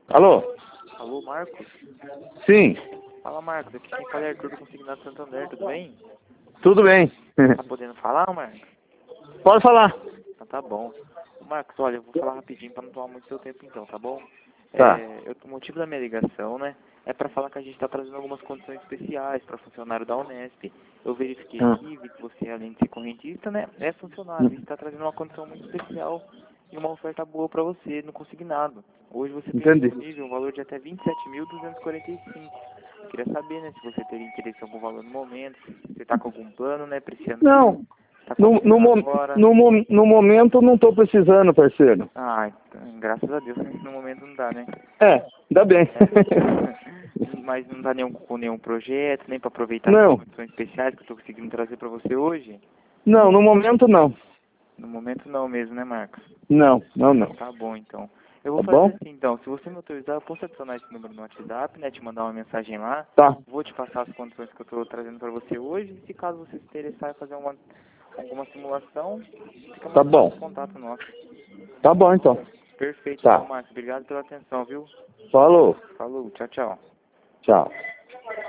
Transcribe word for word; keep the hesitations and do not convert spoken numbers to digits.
Alô? Alô, Marcos? Sim, Fala, Marcos. Aqui quem fala é Arthur do Consignado Santander, tudo bem? tudo bem. Tá podendo falar, Marcos? Pode falar. Então tá bom. Ô, Marcos, olha, eu vou falar rapidinho pra não tomar muito seu tempo então, tá bom? Tá. É, eu, o motivo da minha ligação, né, é pra falar que a gente tá trazendo algumas condições especiais pra funcionário da Unesp. Eu verifiquei Hum. aqui, vi que você, além de ser correntista, né, é funcionário. E está trazendo uma condição muito especial e uma oferta boa pra você no consignado. Hoje você tem Entendi. disponível um valor de até vinte e sete mil duzentos e quarenta e cinco. Queria saber, né, se você teria interesse em algum valor no momento, se você tá com algum plano, né, pra esse ano. Não, Tá no, no, começando mo- agora. no, mo- no momento não estou precisando, parceiro. Ah, então, graças a Deus, no momento não dá, né? É, ainda bem. É. Mas não dá nenhum, com nenhum projeto, nem pra aproveitar essas Não, condições especiais que eu tô conseguindo trazer pra você hoje? não, no momento não. No momento não mesmo, né, Marcos? Não, não, não. Tá bom, então. Eu vou Tá fazer bom? assim, então. Se você me autorizar, eu posso adicionar esse número no WhatsApp, né? Te mandar uma mensagem lá. Tá, Vou te passar as condições que eu tô trazendo pra você hoje. E se caso você se interessar em fazer uma, alguma simulação, fica tá mais fácil bom. o contato nosso. Tá bom então. Perfeito, então, Tá. Marcos. Obrigado pela atenção, viu? Falou. Falou, tchau, tchau. Tchau.